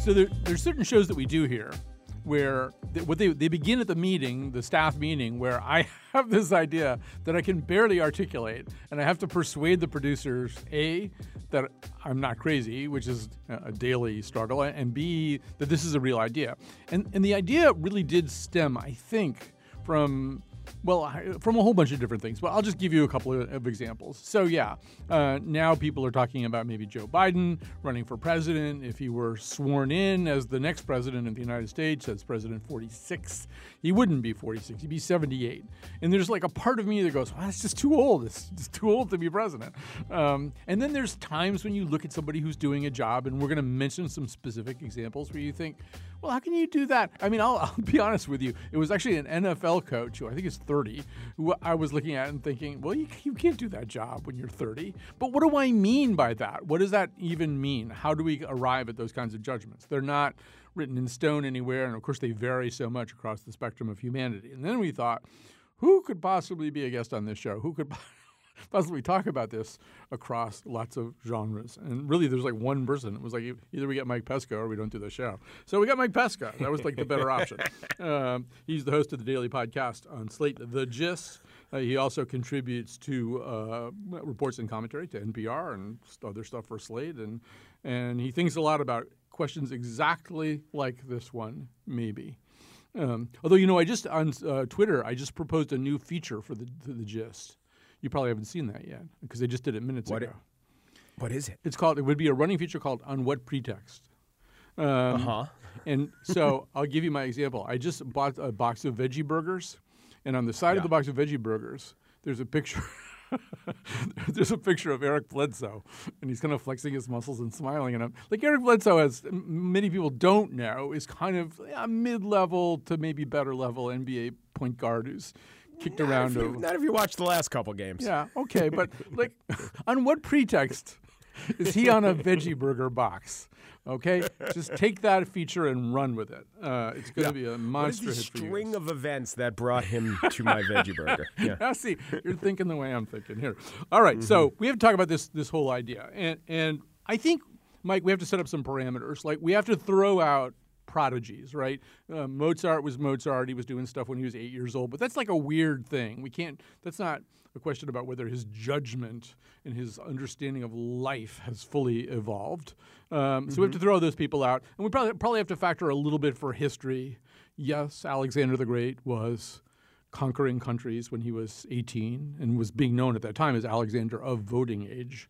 So there's certain shows that we do here where they begin at the meeting, the staff meeting, where I have this idea that I can barely articulate, and I have to persuade the producers, A, that I'm not crazy, which is a daily struggle, and B, that this is a real idea. And the idea really did stem, I think, from a whole bunch of different things, but I'll just give you a couple of examples. So now people are talking about maybe Joe Biden running for president. If he were sworn in as the next president of the United States, as President 46, he wouldn't be 46, he'd be 78. And there's like a part of me that goes, well, that's just too old. It's just too old to be president. And then there's times when you look at somebody who's doing a job, and we're going to mention some specific examples where you think, well, how can you do that? I mean, I'll be honest with you. It was actually an NFL coach who I think is 30, who I was looking at and thinking, well, you can't do that job when you're 30. But what do I mean by that? What does that even mean? How do we arrive at those kinds of judgments? They're not written in stone anywhere, and of course they vary so much across the spectrum of humanity. And then we thought, who could possibly be a guest on this show? Who could possibly talk about this across lots of genres? And really, there's like one person. It was like either we get Mike Pesca or we don't do the show. So we got Mike Pesca. That was like the better option. He's the host of the daily podcast on Slate, The Gist. He also contributes to reports and commentary to NPR and other stuff for Slate. And he thinks a lot about questions exactly like this one, maybe. Although, I just on Twitter, I just proposed a new feature for the Gist. You probably haven't seen that yet because they just did it minutes ago. What is it? It would be a running feature called On What Pretext? And so I'll give you my example. I just bought a box of veggie burgers, and on the side of the box of veggie burgers, there's a picture. There's a picture of Eric Bledsoe, and he's kind of flexing his muscles and smiling. And like Eric Bledsoe, as many people don't know, is kind of a mid-level to maybe better level NBA point guard who's kicked around. Not if you watched the last couple games. Yeah, okay, but like, on what pretext is he on a veggie burger box? Okay, just take that feature and run with it. It's going to be a monster hit for you. What is the string of events that brought him to my veggie burger? Yeah, see, you're thinking the way I'm thinking here. All right, so we have to talk about this whole idea, and I think, Mike, we have to set up some parameters. Like, we have to throw out prodigies, right? Mozart was Mozart. He was doing stuff when he was 8 years old, but that's like a weird thing. That's not a question about whether his judgment and his understanding of life has fully evolved. So we have to throw those people out. And we probably have to factor a little bit for history. Yes, Alexander the Great was conquering countries when he was 18 and was being known at that time as Alexander of voting age.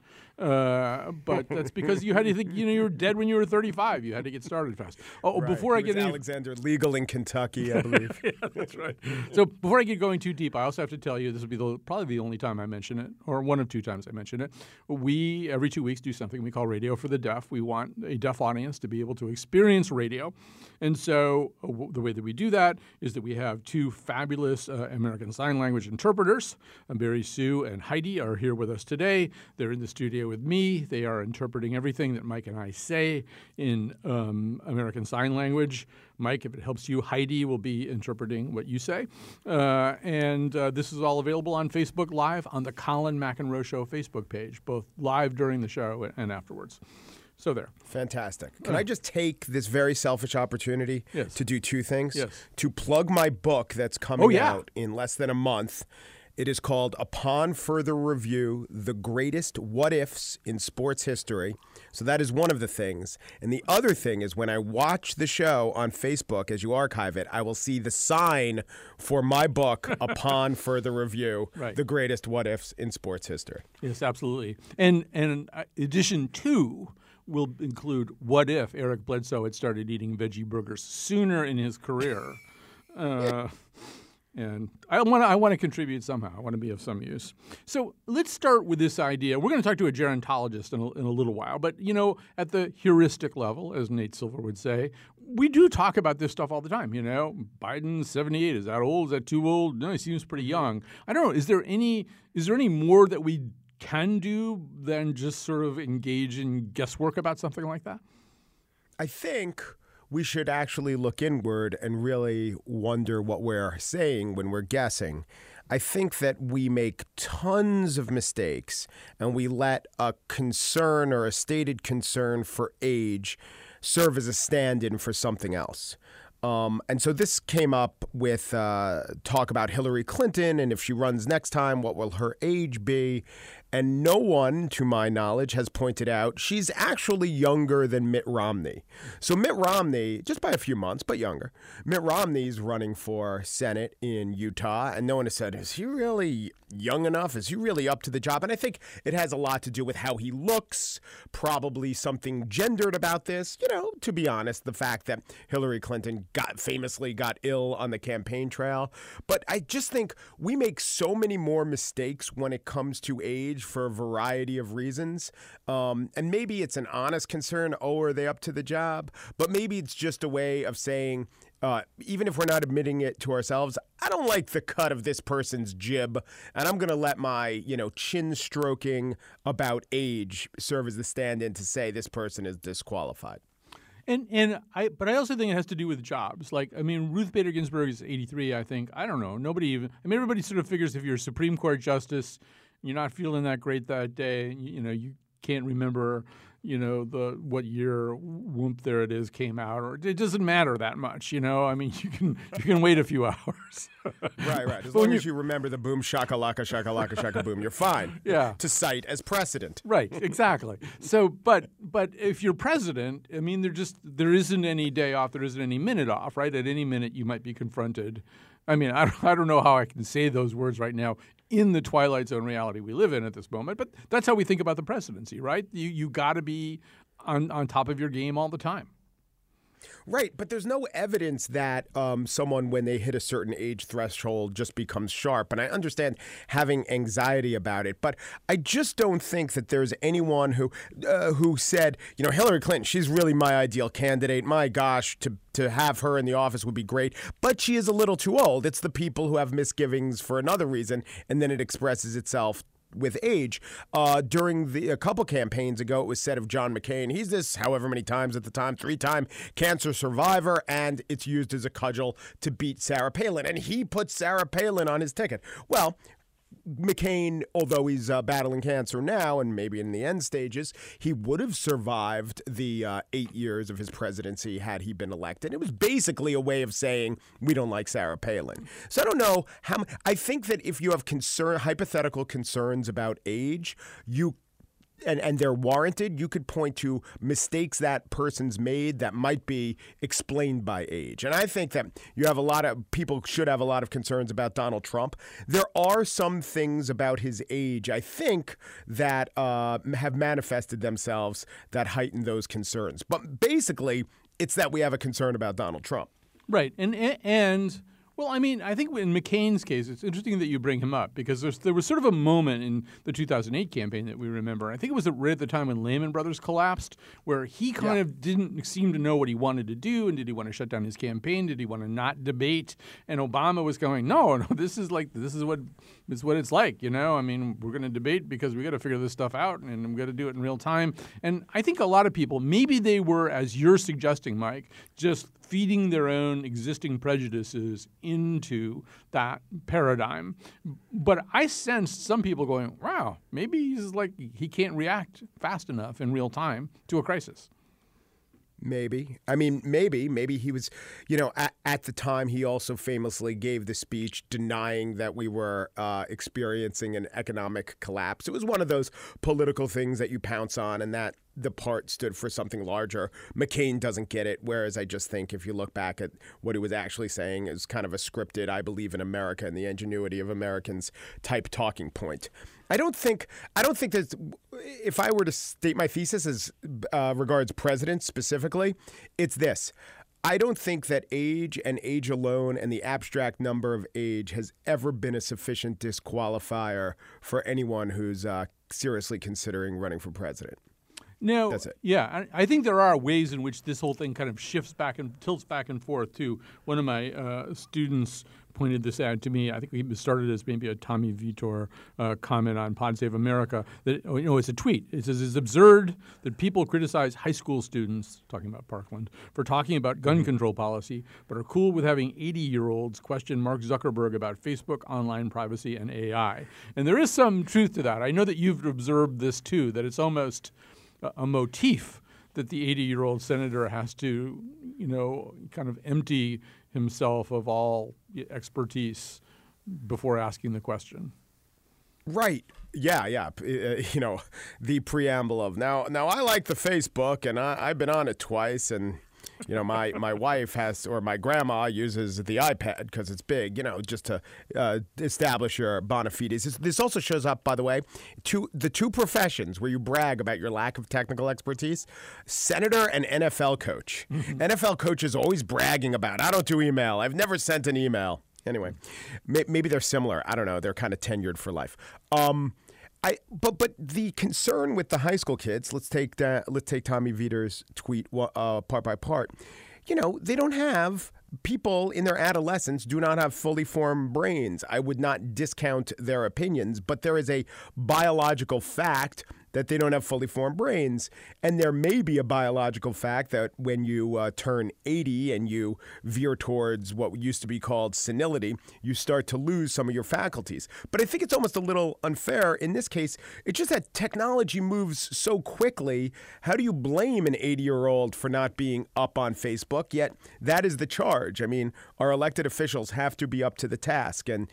But that's because you had to think, you were dead when you were 35. You had to get started fast. Right. Before I get into Alexander legal in Kentucky, I believe. Yeah, that's right. So before I get going too deep, I also have to tell you, this will be probably the only time I mention it, or one of two times I mention it. We, every 2 weeks, do something we call Radio for the Deaf. We want a deaf audience to be able to experience radio. And so the way that we do that is that we have two fabulous American Sign Language interpreters. Barry Sue and Heidi are here with us today. They're in the studio with me. They are interpreting everything that Mike and I say in American Sign Language. Mike, if it helps you, Heidi will be interpreting what you say. And this is all available on Facebook Live on the Colin McEnroe Show Facebook page, both live during the show and afterwards. So there. Fantastic. Can I just take this very selfish opportunity to do two things? Yes. To plug my book that's coming out in less than a month. It is called Upon Further Review, The Greatest What-Ifs in Sports History. So that is one of the things. And the other thing is when I watch the show on Facebook, as you archive it, I will see the sign for my book, Upon Further Review, The Greatest What-Ifs in Sports History. Yes, absolutely. And edition 2 will include what if Eric Bledsoe had started eating veggie burgers sooner in his career. And I want to contribute somehow. I want to be of some use. So let's start with this idea. We're going to talk to a gerontologist in a little while. But, at the heuristic level, as Nate Silver would say, we do talk about this stuff all the time. Biden's 78. Is that old? Is that too old? No, he seems pretty young. I don't know. Is there any more that we can do than just sort of engage in guesswork about something like that? I think we should actually look inward and really wonder what we're saying when we're guessing. I think that we make tons of mistakes and we let a concern or a stated concern for age serve as a stand-in for something else. And so this came up with talk about Hillary Clinton, and if she runs next time, what will her age be? And no one, to my knowledge, has pointed out she's actually younger than Mitt Romney. So Mitt Romney, just by a few months, but younger, Mitt Romney's running for Senate in Utah, and no one has said, is he really young enough? Is he really up to the job? And I think it has a lot to do with how he looks, probably something gendered about this. You know, to be honest, the fact that Hillary Clinton famously got ill on the campaign trail. But I just think we make so many more mistakes when it comes to age for a variety of reasons. And maybe it's an honest concern, oh, are they up to the job? But maybe it's just a way of saying, even if we're not admitting it to ourselves, I don't like the cut of this person's jib, and I'm going to let my, chin stroking about age serve as the stand-in to say this person is disqualified. But I also think it has to do with jobs. Like, I mean, Ruth Bader Ginsburg is 83, I think. I don't know. Everybody sort of figures if you're a Supreme Court justice, you're not feeling that great that day, you can't remember, what year Whoomp There It Is came out, or it doesn't matter that much, I mean, you can wait a few hours. Right. As long as you remember the boom shakalaka shakalaka shaka boom, you're fine. Yeah. To cite as precedent. Right, exactly. So, but if you're president, I mean, there isn't any day off, there isn't any minute off, right? At any minute you might be confronted. I mean, I don't know how I can say those words right now in the Twilight Zone reality we live in at this moment, but that's how we think about the presidency, right? You got to be on top of your game all the time. Right, but there's no evidence that someone, when they hit a certain age threshold, just becomes sharp. And I understand having anxiety about it, but I just don't think that there's anyone who said, Hillary Clinton, she's really my ideal candidate. My gosh, to have her in the office would be great, but she is a little too old. It's the people who have misgivings for another reason, and then it expresses itself with age. During a couple campaigns ago, it was said of John McCain, he's this however many times at the time, 3-time cancer survivor, and it's used as a cudgel to beat Sarah Palin. And he put Sarah Palin on his ticket. Well, McCain, although he's battling cancer now and maybe in the end stages, he would have survived the 8 years of his presidency had he been elected. It was basically a way of saying we don't like Sarah Palin. So I don't know how. I think that if you have hypothetical concerns about age, and they're warranted, you could point to mistakes that person's made that might be explained by age. And I think that people should have a lot of concerns about Donald Trump. There are some things about his age, I think, that have manifested themselves that heighten those concerns. But basically, it's that we have a concern about Donald Trump. Right. And well, I mean, I think in McCain's case, it's interesting that you bring him up because there was sort of a moment in the 2008 campaign that we remember. I think it was right at the time when Lehman Brothers collapsed, where he kind of didn't seem to know what he wanted to do. And did he want to shut down his campaign? Did he want to not debate? And Obama was going, no, this is what it's like. I mean, we're going to debate because we got to figure this stuff out, and we got to do it in real time. And I think a lot of people, maybe they were, as you're suggesting, Mike, just feeding their own existing prejudices into that paradigm. But I sensed some people going, wow, maybe he can't react fast enough in real time to a crisis. Maybe. I mean, maybe he was, at the time he also famously gave the speech denying that we were experiencing an economic collapse. It was one of those political things that you pounce on and that the part stood for something larger. McCain doesn't get it, whereas I just think if you look back at what he was actually saying, it was kind of a scripted, I believe in America and the ingenuity of Americans type talking point. I don't think that if I were to state my thesis as regards presidents specifically, it's this. I don't think that age and age alone and the abstract number of age has ever been a sufficient disqualifier for anyone who's seriously considering running for president. No, that's it. Yeah, I think there are ways in which this whole thing kind of shifts back and tilts back and forth too. One of my students pointed this out to me. I think he started as maybe a Tommy Vitor comment on Pod Save America. That it's a tweet. It says it's absurd that people criticize high school students, talking about Parkland, for talking about gun control policy, but are cool with having 80-year-olds question Mark Zuckerberg about Facebook, online privacy, and AI. And there is some truth to that. I know that you've observed this too. That it's almost a motif that the 80-year-old senator has to, kind of empty himself of all expertise before asking the question. Right. Yeah. The preamble of now I like the Facebook, and I've been on it twice, and my wife has, or my grandma uses the iPad because it's big, just to establish your bona fides. This also shows up, by the way, the two professions where you brag about your lack of technical expertise: senator and NFL coach. NFL coaches always bragging about, I don't do email. I've never sent an email. Anyway, maybe they're similar. I don't know. They're kind of tenured for life. But the concern with the high school kids, let's take Tommy Viter's tweet part by part. They don't have, people in their adolescence do not have fully formed brains. I would not discount their opinions, but there is a biological fact that they don't have fully formed brains. And there may be a biological fact that when you turn 80 and you veer towards what used to be called senility, you start to lose some of your faculties. But I think it's almost a little unfair in this case. It's just that technology moves so quickly. How do you blame an 80-year-old for not being up on Facebook? Yet that is the charge. I mean, our elected officials have to be up to the task. And,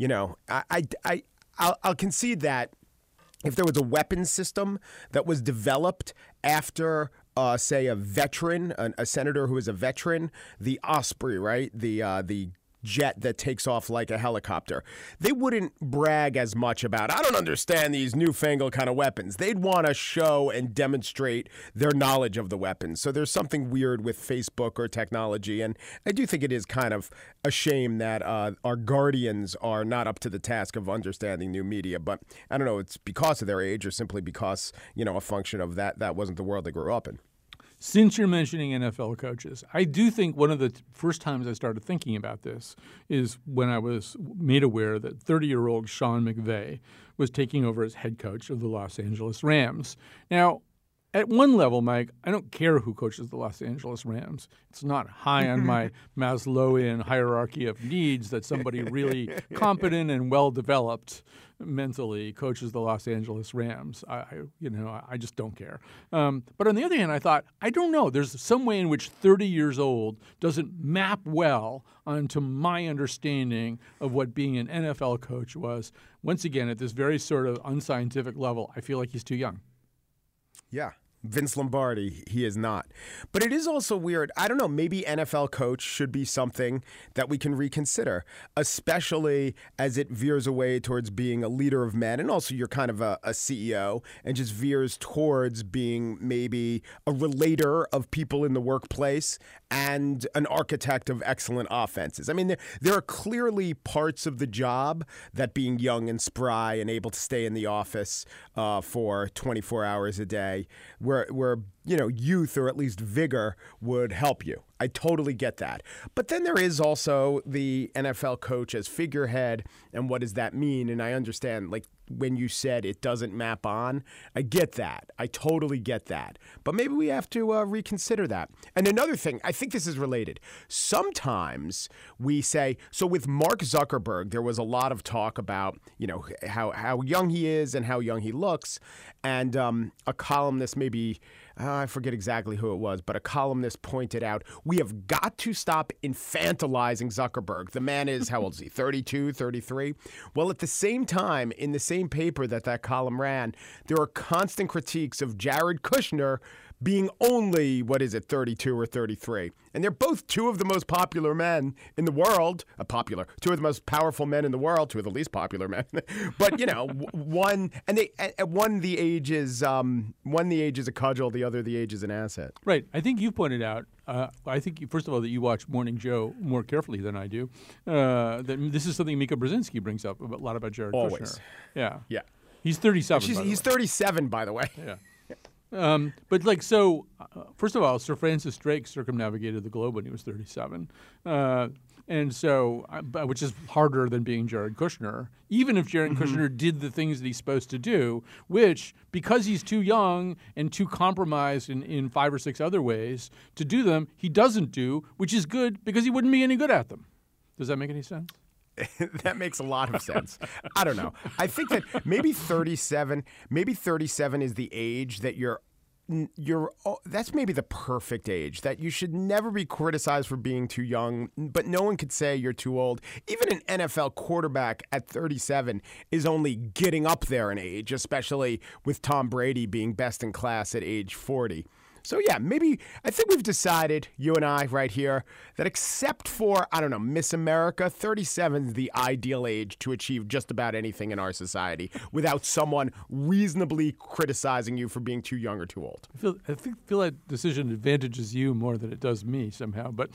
I'll concede that if there was a weapons system that was developed after, say, a veteran, a senator who is a veteran, the Osprey, right? The jet that takes off like a helicopter, they wouldn't brag as much about, I don't understand these newfangled kind of weapons. They'd want to show and demonstrate their knowledge of the weapons. So there's something weird with Facebook or technology. And I do think it is kind of a shame that our guardians are not up to the task of understanding new media. But I don't know, it's because of their age or simply because, a function of that wasn't the world they grew up in. Since you're mentioning NFL coaches, I do think one of the first times I started thinking about this is when I was made aware that 30-year-old Sean McVay was taking over as head coach of the Los Angeles Rams. Now, at one level, Mike, I don't care who coaches the Los Angeles Rams. It's not high on my Maslowian hierarchy of needs that somebody really competent and well-developed mentally coaches the Los Angeles Rams. I just don't care. But on the other hand, I thought, I don't know. There's some way in which 30 years old doesn't map well onto my understanding of what being an NFL coach was. Once again, at this very sort of unscientific level, I feel like he's too young. Yeah. Vince Lombardi, he is not. But it is also weird. I don't know, maybe NFL coach should be something that we can reconsider, especially as it veers away towards being a leader of men. And also you're kind of a CEO and just veers towards being maybe a relator of people in the workplace and an architect of excellent offenses. I mean, there are clearly parts of the job that being young and spry and able to stay in the office for 24 hours a day where youth or at least vigor would help you. I totally get that. But then there is also the NFL coach as figurehead, and what does that mean? And I understand, like, when you said it doesn't map on, I get that. I totally get that. But maybe we have to reconsider that. And another thing, I think this is related. Sometimes we say, so with Mark Zuckerberg, there was a lot of talk about, how young he is and how young he looks. And a columnist, maybe, I forget exactly who it was, but a columnist pointed out, we have got to stop infantilizing Zuckerberg. The man is, how old is he, 32, 33? Well, at the same time, in the same paper that column ran, there are constant critiques of Jared Kushner being only, 32 or 33. And they're both two of the most popular men in the world. Two of the most powerful men in the world, two of the least popular men. But, one the age is a cudgel, the other the age is an asset. Right. I think you pointed out, first of all, that you watch Morning Joe more carefully than I do. That this is something Mika Brzezinski brings up a lot about Jared Kushner. Yeah. Yeah. He's 37. He's 37, by the way. Yeah. First of all, Sir Francis Drake circumnavigated the globe when he was 37. Which is harder than being Jared Kushner, even if Jared Kushner did the things that he's supposed to do, which, because he's too young and too compromised in 5 or 6 other ways to do them, he doesn't do, which is good because he wouldn't be any good at them. Does that make any sense? That makes a lot of sense. I don't know. I think that maybe 37 is the age that you're that's maybe the perfect age, that you should never be criticized for being too young, but no one could say you're too old. Even an NFL quarterback at 37 is only getting up there in age, especially with Tom Brady being best in class at age 40. So, yeah, maybe I think we've decided, you and I right here, that except for, I don't know, Miss America, 37 is the ideal age to achieve just about anything in our society without someone reasonably criticizing you for being too young or too old. I feel that decision advantages you more than it does me somehow. But,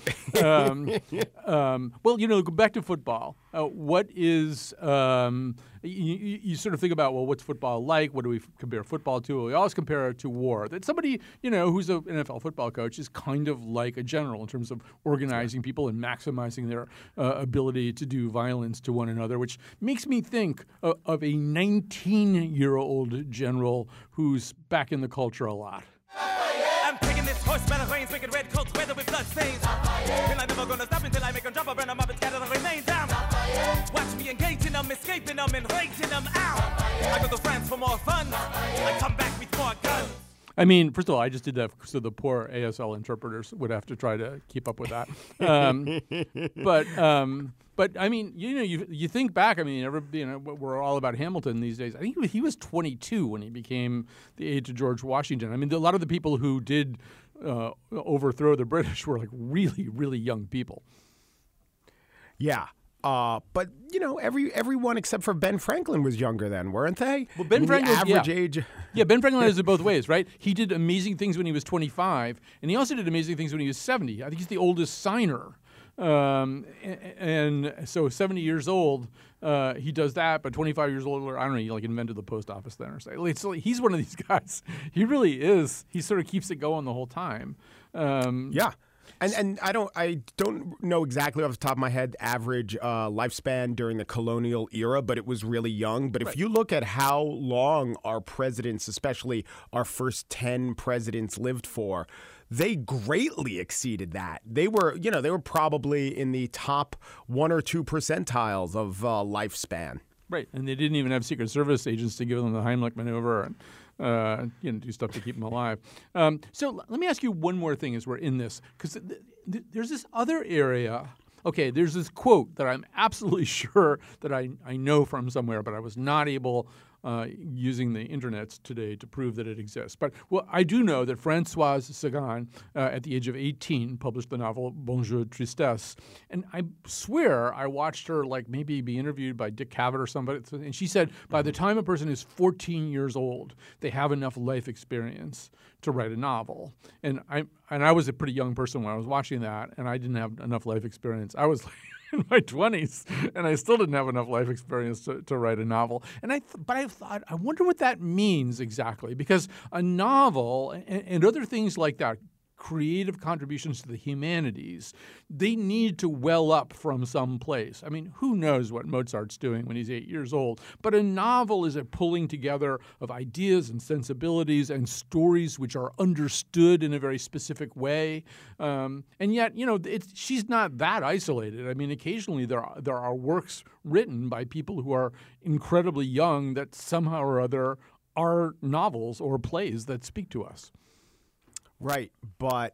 well, go back to football. What is you sort of think about, well, what's football like? What do we compare football to? Well, we always compare it to war. That somebody, who's an NFL football coach is kind of like a general in terms of organizing people and maximizing their ability to do violence to one another, which makes me think of a 19-year-old general who's back in the culture a lot. I'm taking this horse by the reins, making red coats weather with blood stains. And I'm never gonna stop until I make them drop, I burn them up and scatter the remains down. Watch me engaging them, escaping them, and rating them out. I go to France for more fun, I come back with more guns. I mean, first of all, I just did that so the poor ASL interpreters would have to try to keep up with that. But I mean, you think back. I mean, we're all about Hamilton these days. I think he was 22 when he became the aide to George Washington. I mean, a lot of the people who did overthrow the British were like really, really young people. Yeah. But everyone except for Ben Franklin was younger then, weren't they? Well, Ben Franklin, average age. Yeah, Ben Franklin has it both ways, right? He did amazing things when he was 25, and he also did amazing things when he was 70. I think he's the oldest signer, and so 70 years old, he does that. But 25 years old, I don't know, he like invented the post office then or something. So he's one of these guys. He really is. He sort of keeps it going the whole time. Yeah. And I don't know exactly off the top of my head average lifespan during the colonial era, but it was really young. But if you look at how long our presidents, especially our first 10 presidents, lived for, they greatly exceeded that. They were probably in the top 1 or 2 percentiles of lifespan. Right, and they didn't even have Secret Service agents to give them the Heimlich maneuver and do stuff to keep them alive. So let me ask you one more thing as we're in this, because there's this other area. Okay, there's this quote that I'm absolutely sure that I know from somewhere, but I was not able, using the internet today, to prove that it exists. But I do know that Françoise Sagan, at the age of 18, published the novel Bonjour Tristesse. And I swear I watched her maybe be interviewed by Dick Cavett or somebody. And she said by the time a person is 14 years old, they have enough life experience to write a novel. And I was a pretty young person when I was watching that, and I didn't have enough life experience. I was in my 20s, and I still didn't have enough life experience to write a novel. But I thought, I wonder what that means exactly, because a novel and other things like that, creative contributions to the humanities, they need to well up from some place. I mean, who knows what Mozart's doing when he's 8 years old? But a novel is a pulling together of ideas and sensibilities and stories which are understood in a very specific way. And yet, she's not that isolated. I mean, occasionally there are works written by people who are incredibly young that somehow or other are novels or plays that speak to us. Right, but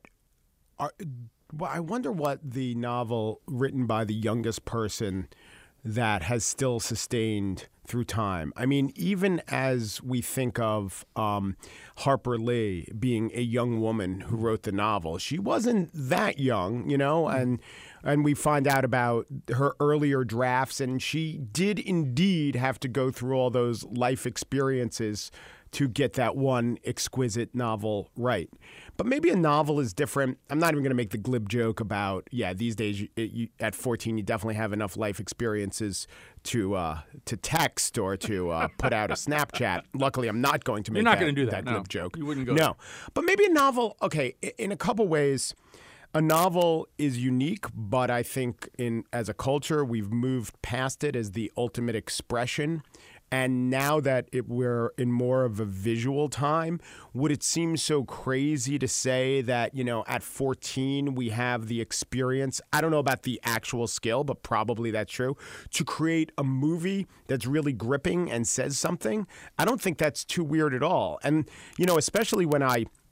I wonder what the novel written by the youngest person that has still sustained through time. I mean, even as we think of Harper Lee being a young woman who wrote the novel, she wasn't that young, and we find out about her earlier drafts, and she did indeed have to go through all those life experiences to get that one exquisite novel right. But maybe a novel is different. I'm not even going to make the glib joke about, these days at 14 you definitely have enough life experiences to text or to put out a Snapchat. Luckily, I'm not going to make that glib joke. You wouldn't go. No. But maybe a novel, okay, in a couple ways, a novel is unique, but I think as a culture, we've moved past it as the ultimate expression. And now that we're in more of a visual time, would it seem so crazy to say that, at 14 we have the experience, I don't know about the actual skill, but probably that's true, to create a movie that's really gripping and says something? I don't think that's too weird at all. And, especially when I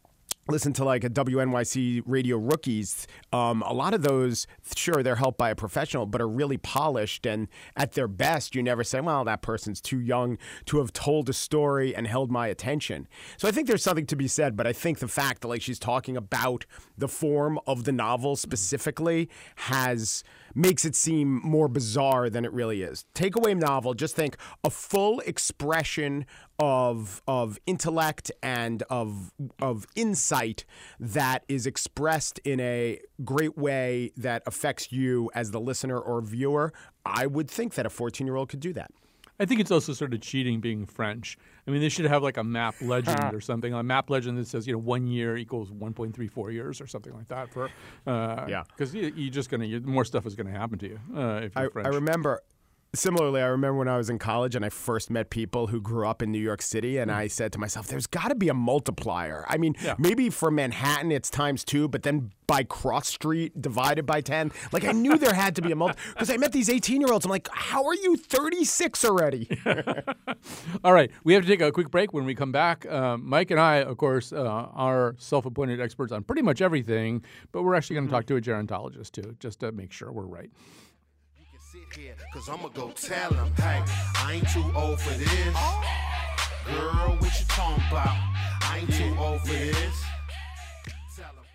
listen to like a WNYC Radio Rookies, a lot of those, sure, they're helped by a professional, but are really polished. And at their best, you never say, well, that person's too young to have told a story and held my attention. So I think there's something to be said. But I think the fact that like she's talking about the form of the novel specifically makes it seem more bizarre than it really is. Takeaway novel, just think a full expression of intellect and of insight that is expressed in a great way that affects you as the listener or viewer. I would think that a 14-year-old could do that. I think it's also sort of cheating being French. I mean, they should have like a map legend or something, a map legend that says, 1 year equals 1.34 years or something like that. Because you're just more stuff is going to happen to you if you're French. I remember when I was in college and I first met people who grew up in New York City, and I said to myself, there's got to be a multiplier. I mean, maybe for Manhattan it's times 2, but then by cross street divided by 10. Like I knew there had to be a multiplier because I met these 18-year-olds. I'm like, how are you 36 already? All right. We have to take a quick break. When we come back, Mike and I, of course, are self-appointed experts on pretty much everything, but we're actually going to talk to a gerontologist too, just to make sure we're right. Here, cause I'ma go tell him, hey, I ain't too old for this. Girl, what you talking about? I ain't too old for this. Tell him.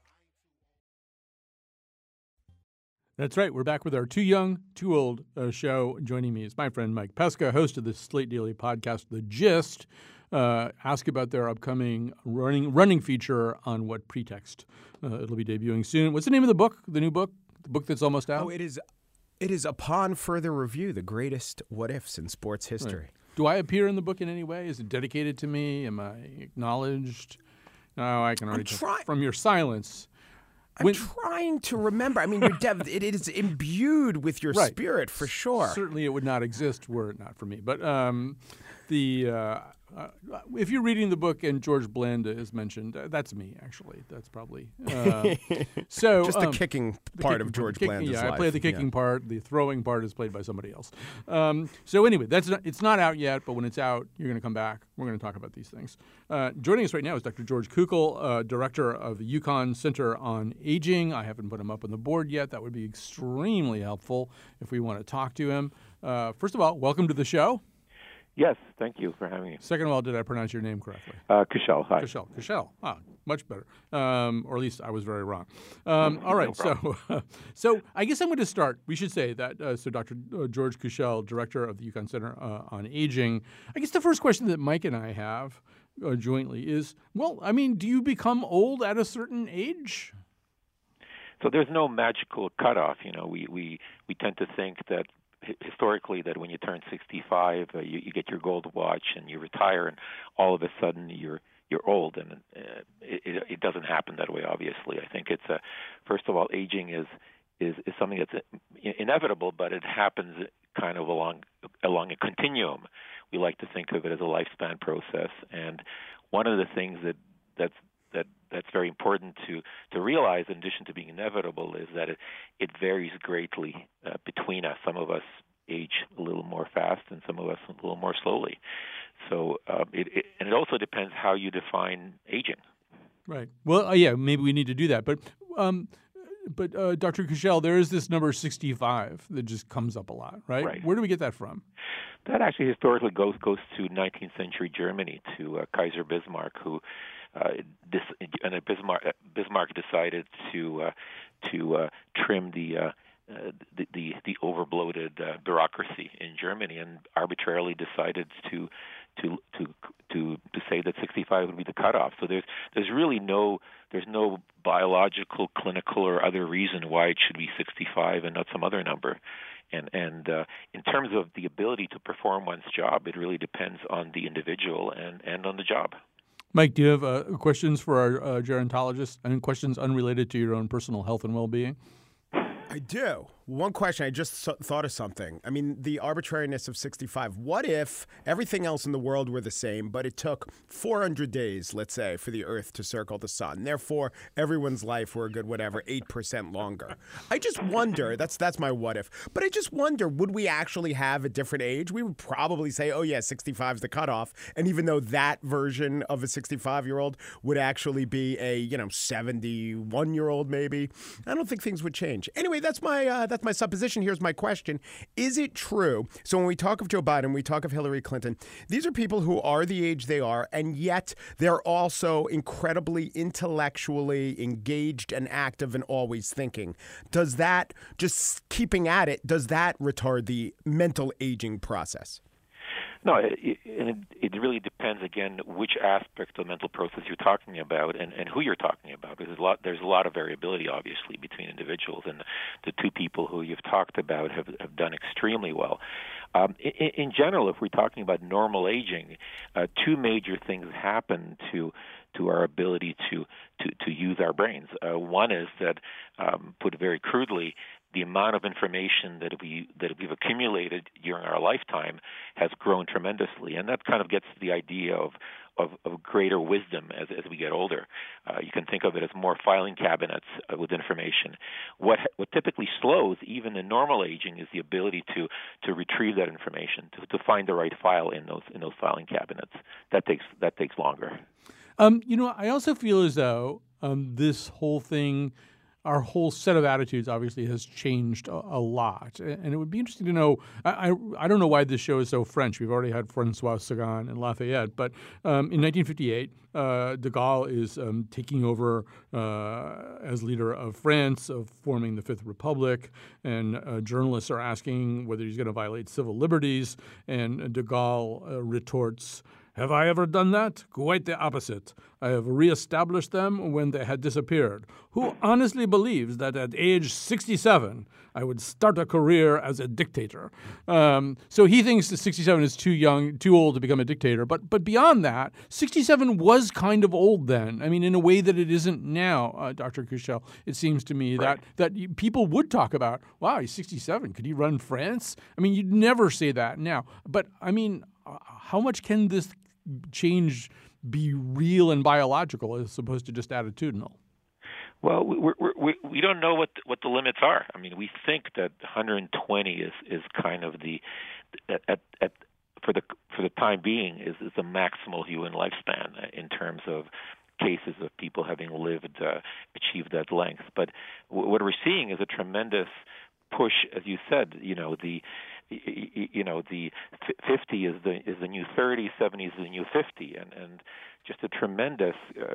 That's right. We're back with our Too Young, Too Old show. Joining me is my friend Mike Pesca, host of the Slate Daily podcast, The Gist. Ask about their upcoming running feature on What Pretext. It'll be debuting soon. What's the name of the book, the new book, the book that's almost out? Oh, It is Upon Further Review, the greatest what-ifs in sports history. Right. Do I appear in the book in any way? Is it dedicated to me? Am I acknowledged? No, I can already tell from your silence. I'm trying to remember. I mean, it is imbued with your spirit for sure. Certainly it would not exist were it not for me. But if you're reading the book and George Blanda is mentioned, that's me, actually. That's probably so. Just the kicking part of George Blanda's life. I play the kicking part. The throwing part is played by somebody else. So anyway, it's not out yet, but when it's out, you're going to come back. We're going to talk about these things. Joining us right now is Dr. George Kukl, director of the UConn Center on Aging. I haven't put him up on the board yet. That would be extremely helpful if we want to talk to him. First of all, welcome to the show. Yes, thank you for having me. Second of all, did I pronounce your name correctly? Kushel, hi. Kushel. Ah, much better. Or at least I was very wrong. All right, so I guess I'm going to start. We should say that, so Dr. George Kushel, director of the UConn Center on Aging. I guess the first question that Mike and I have jointly is, well, I mean, do you become old at a certain age? So there's no magical cutoff. We tend to think that historically that when you turn 65, you get your gold watch and you retire, and all of a sudden you're old, and it doesn't happen that way. Obviously, I think it's first of all, aging is something that's inevitable, but it happens kind of along a continuum. We like to think of it as a lifespan process, and one of the things that's very important to realize, in addition to being inevitable, is that it varies greatly between us. Some of us age a little more fast, and some of us a little more slowly. So it also depends how you define aging. Right. Well, maybe we need to do that. But Dr. Kushel, there is this number 65 that just comes up a lot, right? Right. Where do we get that from? That actually historically goes to 19th century Germany, to Kaiser Bismarck, who Bismarck decided to trim the overbloated bureaucracy in Germany, and arbitrarily decided to say that 65 would be the cutoff. So there's really no biological, clinical, or other reason why it should be 65 and not some other number. And in terms of the ability to perform one's job, it really depends on the individual and on the job. Mike, do you have questions for our gerontologist? I mean, questions unrelated to your own personal health and well-being? I do. One question, I just thought of something. I mean, the arbitrariness of 65. What if everything else in the world were the same, but it took 400 days, let's say, for the Earth to circle the sun? Therefore, everyone's life were a good, 8% longer. I just wonder, that's my what if, but I just wonder, would we actually have a different age? We would probably say, oh yeah, 65 is the cutoff. And even though that version of a 65-year-old would actually be a, 71-year-old maybe, I don't think things would change. Anyway, that's my supposition. Here's my question. Is it true? So when we talk of Joe Biden, we talk of Hillary Clinton, these are people who are the age they are, and yet they're also incredibly intellectually engaged and active and always thinking. Does that, just keeping at it, does that retard the mental aging process? No, it really depends, again, which aspect of the mental process you're talking about and who you're talking about. Because there's a lot of variability, obviously, between individuals. And the two people who you've talked about have done extremely well. In general, if we're talking about normal aging, two major things happen to our ability to use our brains. One is that, put very crudely, the amount of information that we've accumulated during our lifetime has grown tremendously, and that kind of gets to the idea of greater wisdom as we get older. You can think of it as more filing cabinets with information. What typically slows, even in normal aging, is the ability to retrieve that information, to find the right file in those filing cabinets. That takes longer. I also feel as though this whole thing, our whole set of attitudes obviously has changed a lot. And it would be interesting to know, I don't know why this show is so French. We've already had François Sagan and Lafayette. But in 1958, de Gaulle is taking over as leader of France, of forming the Fifth Republic. And journalists are asking whether he's going to violate civil liberties. And de Gaulle retorts, "Have I ever done that? Quite the opposite. I have reestablished them when they had disappeared. Who honestly believes that at age 67 I would start a career as a dictator?" So he thinks that 67 is too young, too old to become a dictator. But beyond that, 67 was kind of old then. I mean, in a way that it isn't now, Dr. Kuchel. It seems to me that people would talk about, wow, he's 67. Could he run France? I mean, you'd never say that now. But, I mean, how much can this change be real and biological as opposed to just attitudinal? Well, we don't know what the limits are. I mean, we think that 120 is kind of the for the time being is the maximal human lifespan in terms of cases of people having achieved that length. But what we're seeing is a tremendous push, as you said. The 50 is the new 30, 70 is the new 50, and just a tremendous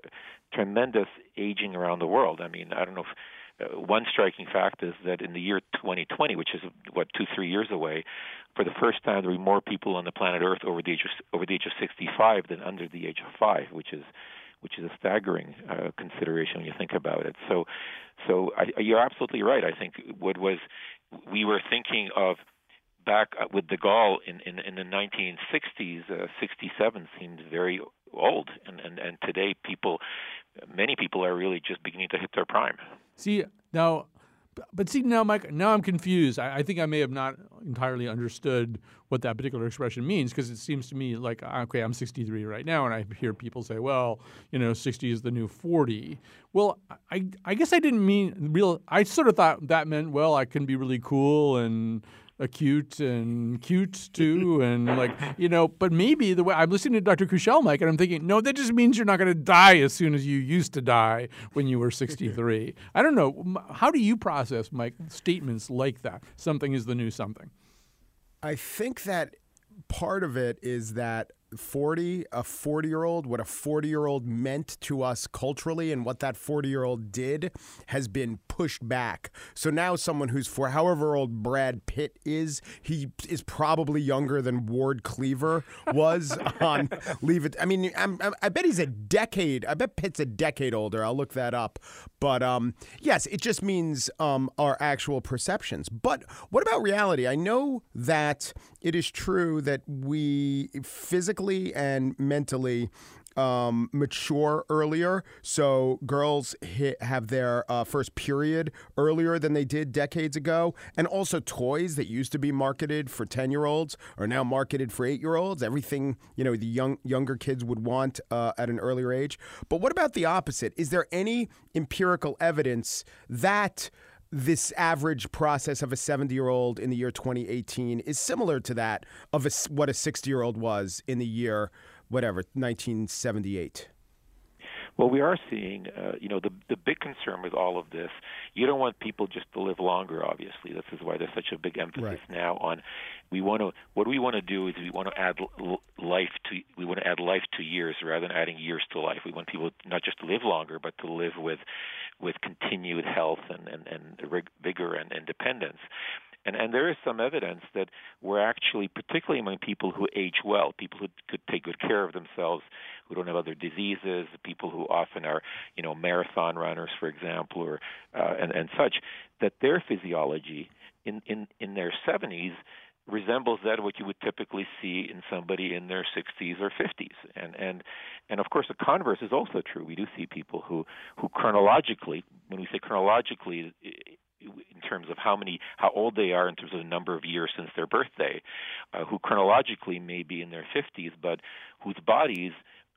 aging around the world. I mean, I don't know if one striking fact is that in the year 2020, which is 2-3 years away, for the first time there will be more people on the planet Earth over the age of 65 than under the age of 5, which is a staggering consideration when you think about it. So you're absolutely right. I think we were thinking of back with de Gaulle in the 1960s, 67 seemed very old, and today many people are really just beginning to hit their prime. Now, Mike, now I'm confused. I think I may have not entirely understood what that particular expression means, because it seems to me like, okay, I'm 63 right now, and I hear people say, well, 60 is the new 40. Well, I guess I didn't mean real. I sort of thought that meant, well, I can be really cool and acute and cute too, and but maybe the way I'm listening to Dr. Kuchel, Mike, and I'm thinking, no, that just means you're not going to die as soon as you used to die when you were 63. I don't know. How do you process, Mike, statements like that? Something is the new something. I think that part of it is that a 40-year-old, what a 40-year-old meant to us culturally and what that 40-year-old did has been pushed back. So now someone who's however old Brad Pitt is, he is probably younger than Ward Cleaver was on Leave It. I mean, I bet he's a decade. I bet Pitt's a decade older. I'll look that up. But yes, it just means our actual perceptions. But what about reality? I know that it is true that we physically and mentally mature earlier. So girls have their first period earlier than they did decades ago. And also toys that used to be marketed for 10-year-olds are now marketed for 8-year-olds. Everything, the younger kids would want at an earlier age. But what about the opposite? Is there any empirical evidence that this average process of a 70-year-old in the year 2018 is similar to that of what a 60-year-old was in the year, 1978? Well, we are seeing, the big concern with all of this. You don't want people just to live longer. Obviously, this is why there's such a big emphasis now on. What we want to do is we want to add life to years rather than adding years to life. We want people not just to live longer, but to live with continued health and vigor and independence. And there is some evidence that we're actually, particularly among people who age well, people who could take good care of themselves, who don't have other diseases, people who often are, marathon runners, for example, or and such, that their physiology in their 70s resembles that what you would typically see in somebody in their 60s or 50s. And of course, the converse is also true. We do see people who chronologically, when we say chronologically, in terms of how old they are in terms of the number of years since their birthday, who chronologically may be in their 50s, but whose bodies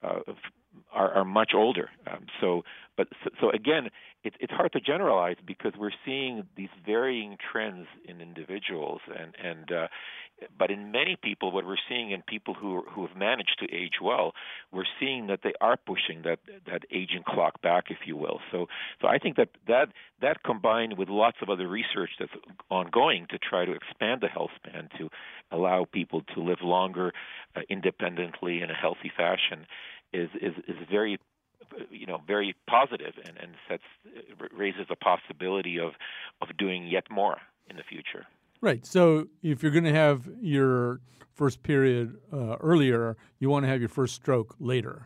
are much older. So again, it's hard to generalize because we're seeing these varying trends in individuals, but in many people, what we're seeing in people who have managed to age well, we're seeing that they are pushing that aging clock back, if you will. So I think that combined with lots of other research that's ongoing to try to expand the health span to allow people to live longer independently in a healthy fashion is very very positive and raises a possibility of doing yet more in the future. Right. So if you're going to have your first period earlier, you want to have your first stroke later.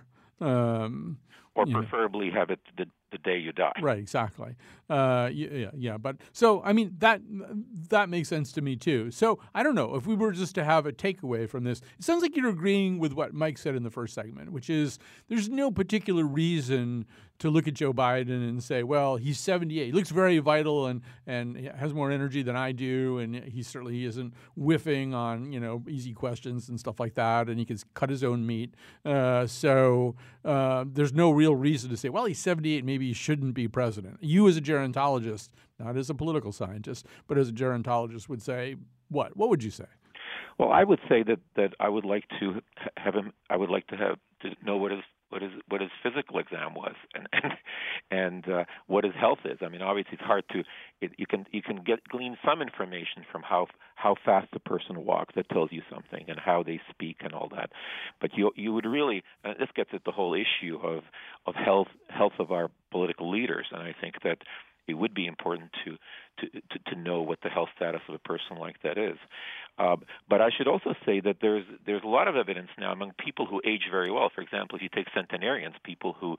Or preferably have it the day you die. Right, exactly. Yeah. But so, I mean, that makes sense to me, too. So I don't know. If we were just to have a takeaway from this, it sounds like you're agreeing with what Mike said in the first segment, which is there's no particular reason to look at Joe Biden and say, well, he's 78. He looks very vital and has more energy than I do, and he certainly isn't whiffing on, easy questions and stuff like that, and he can cut his own meat. So there's no real reason to say, well, he's 78, maybe he shouldn't be president. You as a gerontologist, not as a political scientist, but as a gerontologist would say, what? What would you say? Well, I would say that I would like to have him. I would like to know what his physical exam was and what his health is. I mean, obviously, it's hard to. You can glean some information from how fast a person walks. That tells you something, and how they speak and all that. But you would really. This gets at the whole issue of health of our political leaders, and I think that it would be important to know what the health status of a person like that is. But I should also say that there's a lot of evidence now among people who age very well. For example, if you take centenarians, people who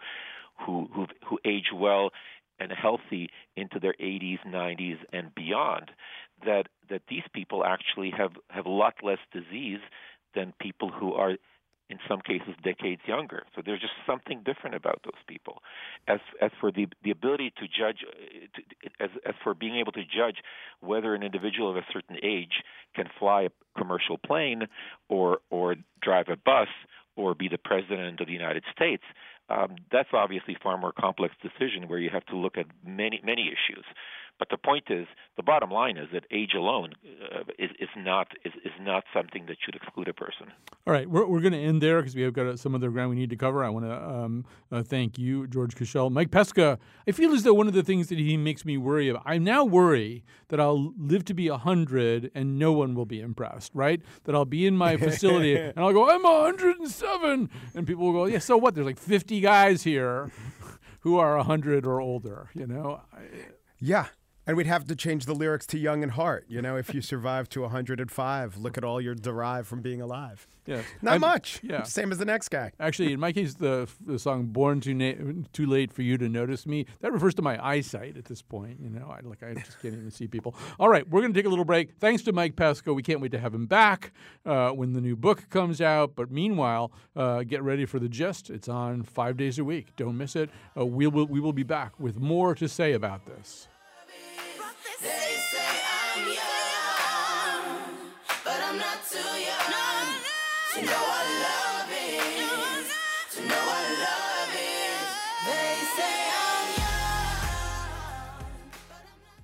age well and healthy into their 80s, 90s, and beyond, that these people actually have a lot less disease than people who are, in some cases, decades younger. So there's just something different about those people. As for the ability to judge, as for being able to judge whether an individual of a certain age can fly a commercial plane or drive a bus or be the president of the United States, that's obviously a far more complex decision where you have to look at many issues. But the point is, the bottom line is that age alone is not something that should exclude a person. All right, we're going to end there because we have got some other ground we need to cover. I want to thank you, George Kuchel. Mike Pesca, I feel as though one of the things that he makes me worry about, I now worry that I'll live to be 100 and no one will be impressed, right? That I'll be in my facility and I'll go, I'm 107. And people will go, yeah, so what? There's like 50 guys here who are 100 or older, Yeah. And we'd have to change the lyrics to Young and Heart. You know, if you survive to 105, look at all you're derived from being alive. Yes. Not much. Yeah. Same as the next guy. Actually, in my case, the song "Born Too Late for You to Notice Me" that refers to my eyesight at this point. You know, I just can't even see people. All right, we're going to take a little break. Thanks to Mike Pesca. We can't wait to have him back when the new book comes out. But meanwhile, get ready for the gist. It's on 5 days a week. Don't miss it. We will be back with more to say about this. They say I'm young, but I'm not too young to know what love is, to know what love is. They say I'm young, but I'm not too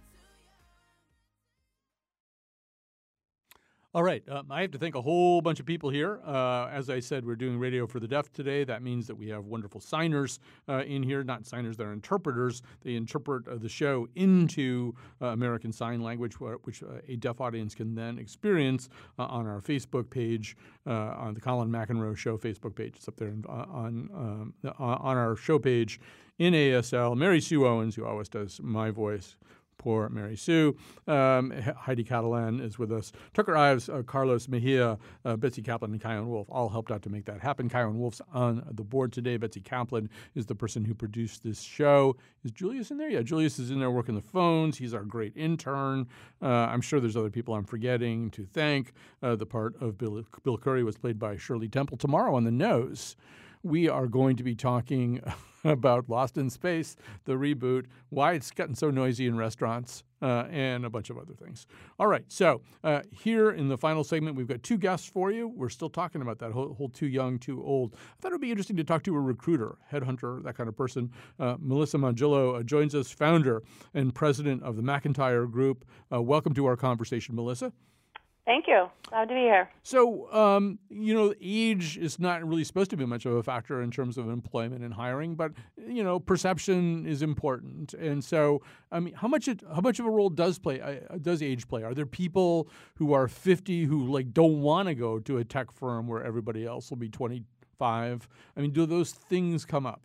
young. All right. I have to thank a whole bunch of people here. As I said, we're doing Radio for the Deaf today. That means that we have wonderful signers in here, not signers, they're interpreters. They interpret the show into American Sign Language, which a deaf audience can then experience on our Facebook page, on the Colin McEnroe Show Facebook page. It's up there on our show page in ASL. Mary Sue Owens, who always does my voice. Poor Mary Sue. Heidi Catalan is with us. Tucker Ives, Carlos Mejia, Betsy Kaplan, and Kyron Wolf all helped out to make that happen. Kyron Wolf's on the board today. Betsy Kaplan is the person who produced this show. Is Julius in there? Yeah, Julius is in there working the phones. He's our great intern. I'm sure there's other people I'm forgetting to thank. The part of Bill Curry was played by Shirley Temple. Tomorrow on The Nose, we are going to be talking about Lost in Space, the reboot, why it's gotten so noisy in restaurants, and a bunch of other things. All right, so here in the final segment, we've got two guests for you. We're still talking about that whole too young, too old. I thought it would be interesting to talk to a recruiter, headhunter, that kind of person. Melissa Mangillo joins us, founder and president of the McIntyre Group. Welcome to our conversation, Melissa. Thank you. Glad to be here. So, age is not really supposed to be much of a factor in terms of employment and hiring, but, perception is important. And so, I mean, how much of a role does age play? Are there people who are 50 who, don't want to go to a tech firm where everybody else will be 25? I mean, do those things come up?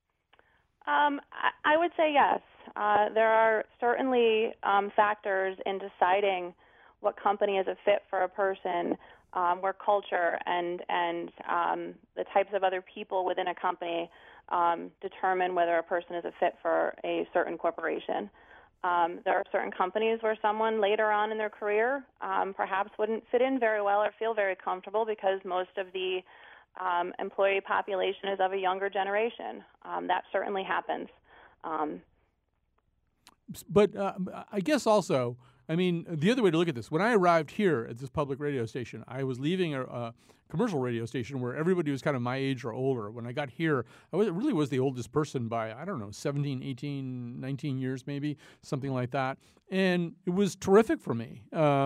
I would say yes. There are certainly factors in deciding what company is a fit for a person, where culture and the types of other people within a company determine whether a person is a fit for a certain corporation. There are certain companies where someone later on in their career perhaps wouldn't fit in very well or feel very comfortable because most of the employee population is of a younger generation. That certainly happens. But I guess also, the other way to look at this, when I arrived here at this public radio station, I was leaving a commercial radio station where everybody was kind of my age or older. When I got here, I really was the oldest person by, 17, 18, 19 years maybe, something like that. And it was terrific for me.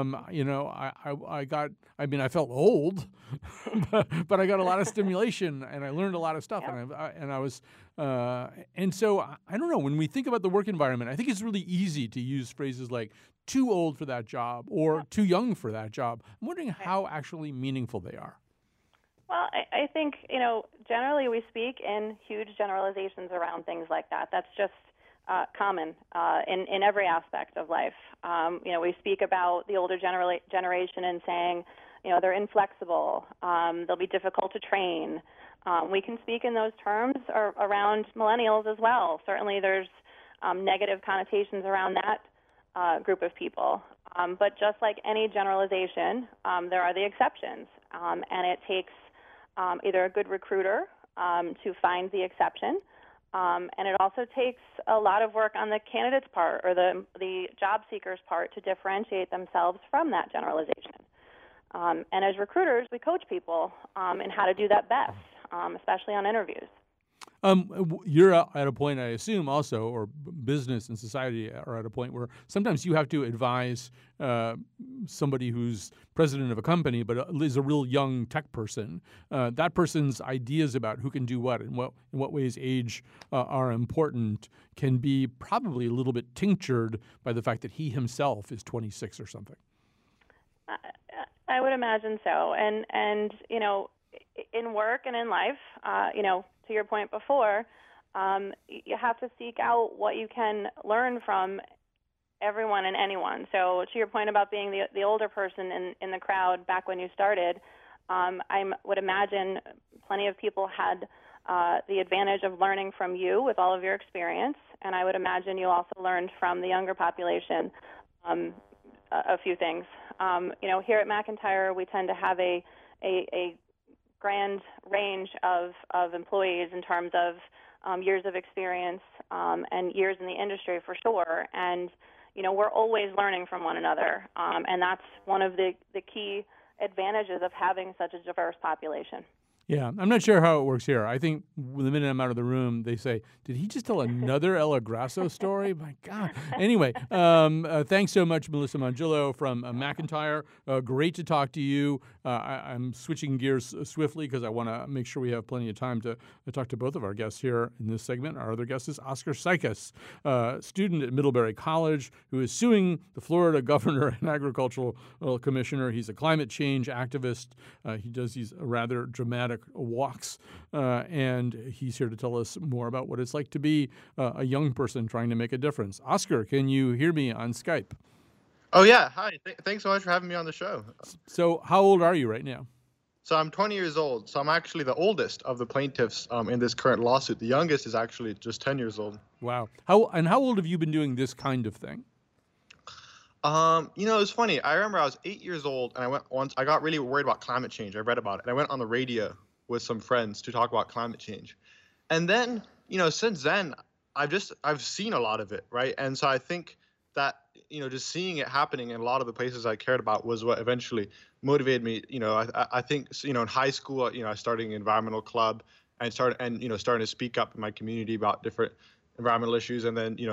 I felt old, but I got a lot of stimulation and I learned a lot of stuff. Yeah. And so I don't know, when we think about the work environment, I think it's really easy to use phrases like too old for that job or too young for that job. I'm wondering how actually meaningful they are. Well, I think, generally we speak in huge generalizations around things like that. That's just common in every aspect of life. We speak about the older generation and saying, they're inflexible, they'll be difficult to train. We can speak in those terms around millennials as well. Certainly there's negative connotations around that group of people. But just like any generalization, there are the exceptions. And it takes either a good recruiter to find the exception, and it also takes a lot of work on the candidate's part or the job seeker's part to differentiate themselves from that generalization. And as recruiters, we coach people in how to do that best, especially on interviews. You're at a point, I assume, also, or business and society are at a point where sometimes you have to advise somebody who's president of a company but is a real young tech person. That person's ideas about who can do what and in what ways age are important can be probably a little bit tinctured by the fact that he himself is 26 or something. I would imagine so. And in work and in life, to your point before, you have to seek out what you can learn from everyone and anyone. So to your point about being the older person in the crowd back when you started, I would imagine plenty of people had the advantage of learning from you with all of your experience, and I would imagine you also learned from the younger population a few things. Here at McIntyre, we tend to have a grand range of employees in terms of years of experience and years in the industry for sure, and we're always learning from one another, and that's one of the key advantages of having such a diverse population. Yeah, I'm not sure how it works here. I think the minute I'm out of the room, they say, did he just tell another Ella Grasso story? My God. Anyway, thanks so much, Melissa Mongillo from McIntyre. Great to talk to you. I'm switching gears swiftly because I want to make sure we have plenty of time to talk to both of our guests here in this segment. Our other guest is Oscar Sikas, student at Middlebury College who is suing the Florida governor and agricultural commissioner. He's a climate change activist. He does these rather dramatic walks, and he's here to tell us more about what it's like to be a young person trying to make a difference. Oscar, can you hear me on Skype? Oh, yeah. Hi. Thanks so much for having me on the show. So how old are you right now? So I'm 20 years old. So I'm actually the oldest of the plaintiffs in this current lawsuit. The youngest is actually just 10 years old. Wow. How old have you been doing this kind of thing? It's funny. I remember I was 8 years old, and I got really worried about climate change. I read about it, and I went on the radio with some friends to talk about climate change. And then, since then, I've seen a lot of it, right? And so I think that, just seeing it happening in a lot of the places I cared about was what eventually motivated me. I think, in high school, I started an environmental club and starting to speak up in my community about different environmental issues, and then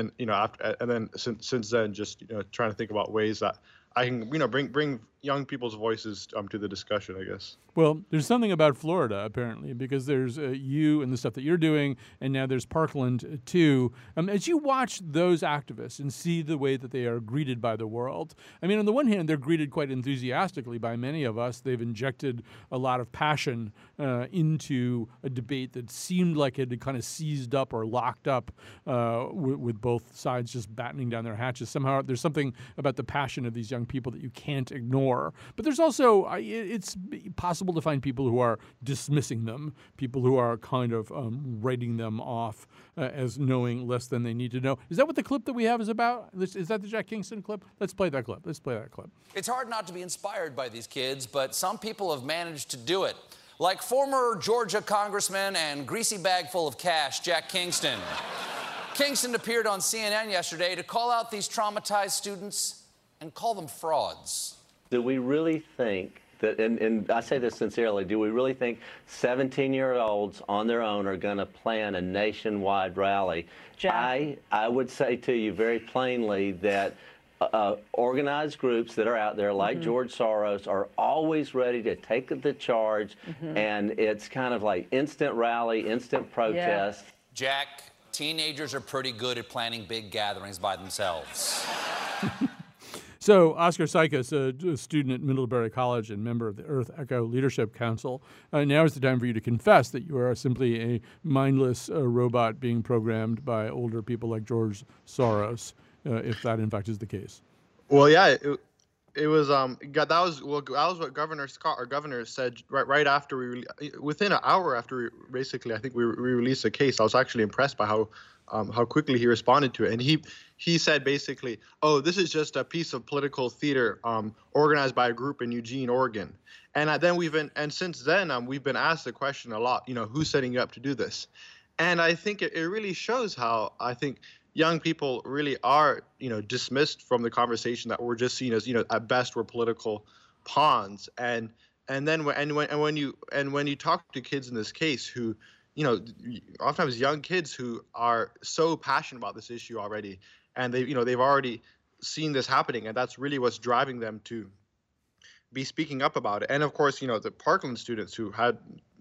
since then, just trying to think about ways that I can bring young people's voices to the discussion, I guess. Well, there's something about Florida, apparently, because there's you and the stuff that you're doing, and now there's Parkland, too. As you watch those activists and see the way that they are greeted by the world, I mean, on the one hand, they're greeted quite enthusiastically by many of us. They've injected a lot of passion into a debate that seemed like it had kind of seized up or locked up with both sides just battening down their hatches. Somehow there's something about the passion of these young people that you can't ignore. But there's also, it's possible to find people who are dismissing them, people who are kind of writing them off as knowing less than they need to know. Is that what the clip that we have is about? Is that the Jack Kingston clip? Let's play that clip. It's hard not to be inspired by these kids, but some people have managed to do it. Like former Georgia Congressman and greasy bag full of cash, Jack Kingston. Kingston appeared on CNN yesterday to call out these traumatized students and call them frauds. Do we really think that, and I say this sincerely, do we really think 17-year-olds on their own are going to plan a nationwide rally? Jack. I would say to you very plainly that organized groups that are out there like George Soros are always ready to take the charge, and it's kind of like instant rally, instant protest. Yeah. Jack, teenagers are pretty good at planning big gatherings by themselves. So, Oscar Sikas, a student at Middlebury College and member of the Earth Echo Leadership Council, now is the time for you to confess that you are simply a mindless robot being programmed by older people like George Soros, if that in fact is the case. Well, yeah, it was that was what Governor Scott, our governor, said right after within an hour after basically I think we released the case. I was actually impressed by how quickly he responded to it, and he said basically, oh, this is just a piece of political theater organized by a group in Eugene, Oregon. And since then we've been asked the question a lot, who's setting you up to do this? And I think it really shows how I think young people really are, dismissed from the conversation, that we're just seen as, at best we're political pawns. And when you talk to kids in this case who, oftentimes young kids who are so passionate about this issue already, and they've already seen this happening, and that's really what's driving them to be speaking up about it. And of course, the Parkland students who had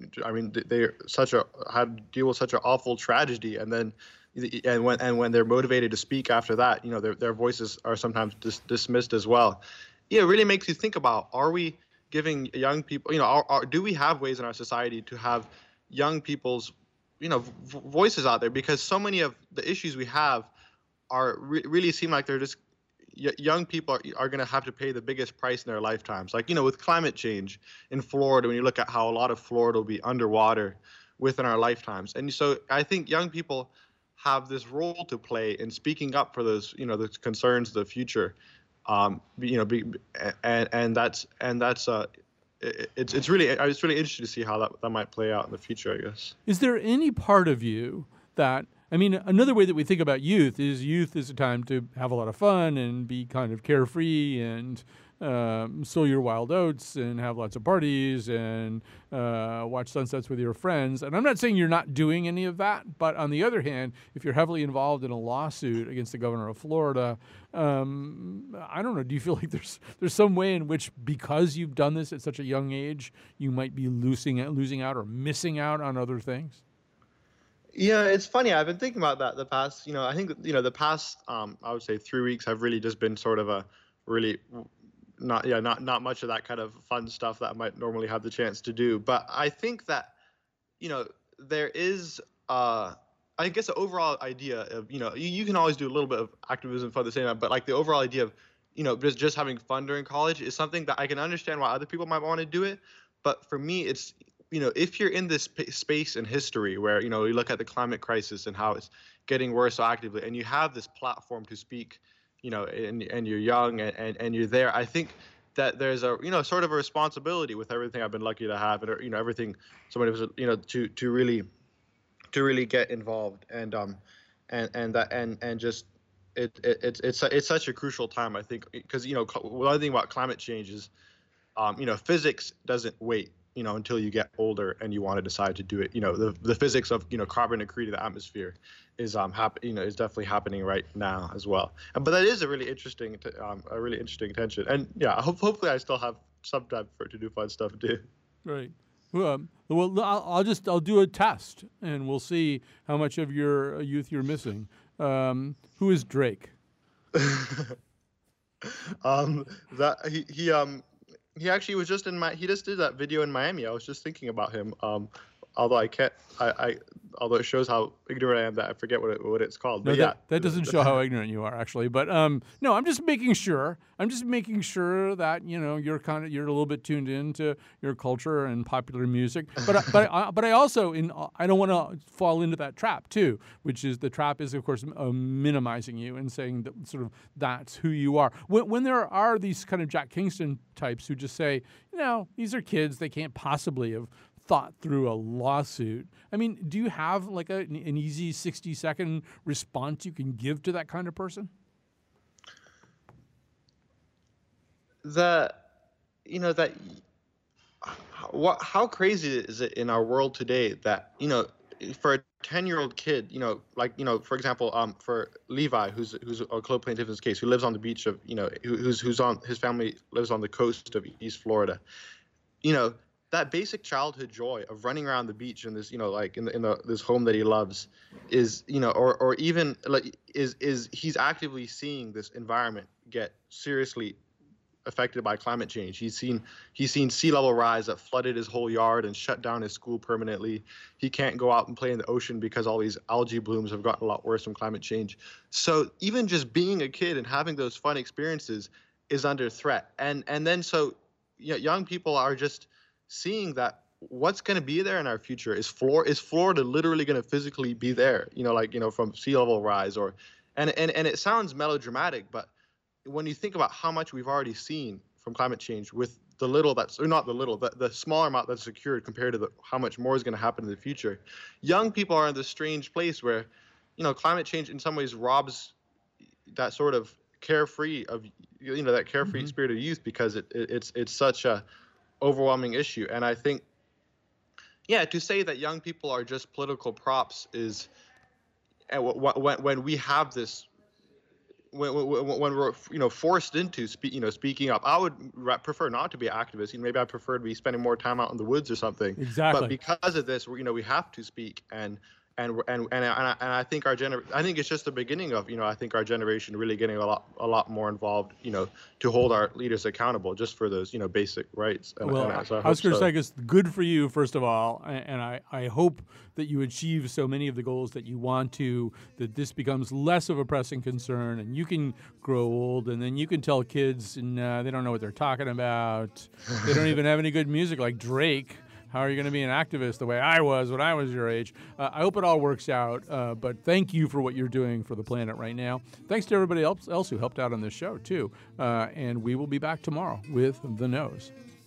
to deal with such an awful tragedy, and when they're motivated to speak after that, their voices are sometimes dismissed as well. It really makes you think about, are we giving young people, do we have ways in our society to have young people's, voices out there? Because so many of the issues we have really seem like they're just young people are going to have to pay the biggest price in their lifetimes. Like, with climate change in Florida, when you look at how a lot of Florida will be underwater within our lifetimes. And so I think young people have this role to play in speaking up for those, the concerns of the future. It's really interesting to see how that might play out in the future, I guess. Is there any part of you that, another way that we think about youth is a time to have a lot of fun and be kind of carefree and sow your wild oats and have lots of parties and watch sunsets with your friends. And I'm not saying you're not doing any of that, but on the other hand, if you're heavily involved in a lawsuit against the governor of Florida, I don't know, do you feel like there's some way in which, because you've done this at such a young age, you might be losing out or missing out on other things? Yeah, it's funny. I've been thinking about that the past, I think, the past, I would say 3 weeks have really just been sort of a really not much of that kind of fun stuff that I might normally have the chance to do. But I think that, there is, I guess, the overall idea of, you can always do a little bit of activism for the same time, but like the overall idea of, just having fun during college is something that I can understand why other people might want to do it. But for me, it's, if you're in this space in history where, you look at the climate crisis and how it's getting worse so actively, and you have this platform to speak, and you're young and you're there, I think that there's a, sort of a responsibility with everything I've been lucky to have, and, everything somebody was, to really get involved and just it's such a crucial time, I think, because, one thing about climate change is, physics doesn't wait, until you get older and you want to decide to do it. The physics of, carbon accreting the atmosphere is is definitely happening right now as well. But that is a really interesting tension. And yeah, hopefully I still have some time to do fun stuff too. Right. Well, I'll do a test and we'll see how much of your youth you're missing. Who is Drake? He actually was just he just did that video in Miami. I was just thinking about him. Although although it shows how ignorant I am that I forget what it's called. But no, that doesn't show how ignorant you are, actually. But no, I'm just making sure. That you're a little bit tuned into your culture and popular music. But I also I don't want to fall into that trap too, which is the trap is of course minimizing you and saying that sort of that's who you are. When there are these kind of Jack Kingston types who just say, these are kids, they can't possibly have thought through a lawsuit. Do you have like an easy 60-second response you can give to that kind of person? How crazy is it in our world today that, for a 10-year-old kid, for example, for Levi, who's a co-plaintiff in this case, who lives on the beach of, his family lives on the coast of East Florida, that basic childhood joy of running around the beach in this, this home that he loves is, or even like is he's actively seeing this environment get seriously affected by climate change. He's seen sea level rise that flooded his whole yard and shut down his school permanently. He can't go out and play in the ocean because all these algae blooms have gotten a lot worse from climate change. So even just being a kid and having those fun experiences is under threat. And then so young people are just seeing that what's going to be there in our future is Florida literally going to physically be there, from sea level rise and it sounds melodramatic, but when you think about how much we've already seen from climate change with the smaller amount that's secured compared to how much more is going to happen in the future, young people are in this strange place where, climate change in some ways robs that sort of carefree of, that carefree spirit of youth because it's such a overwhelming issue. And I think, to say that young people are just political props is, when we have this, when we're forced into speaking up. I would prefer not to be an activist. Maybe I prefer to be spending more time out in the woods or something. Exactly. But because of this, we have to speak, and And I think I think it's just the beginning of, I think our generation really getting a lot more involved, to hold our leaders accountable just for those, basic rights. I was going to say, it's good for you, first of all, and I hope that you achieve so many of the goals that you want to, that this becomes less of a pressing concern, and you can grow old, and then you can tell kids, and they don't know what they're talking about. They don't even have any good music like Drake. How are you going to be an activist the way I was when I was your age? I hope it all works out, but thank you for what you're doing for the planet right now. Thanks to everybody else who helped out on this show, too. And we will be back tomorrow with The Nose.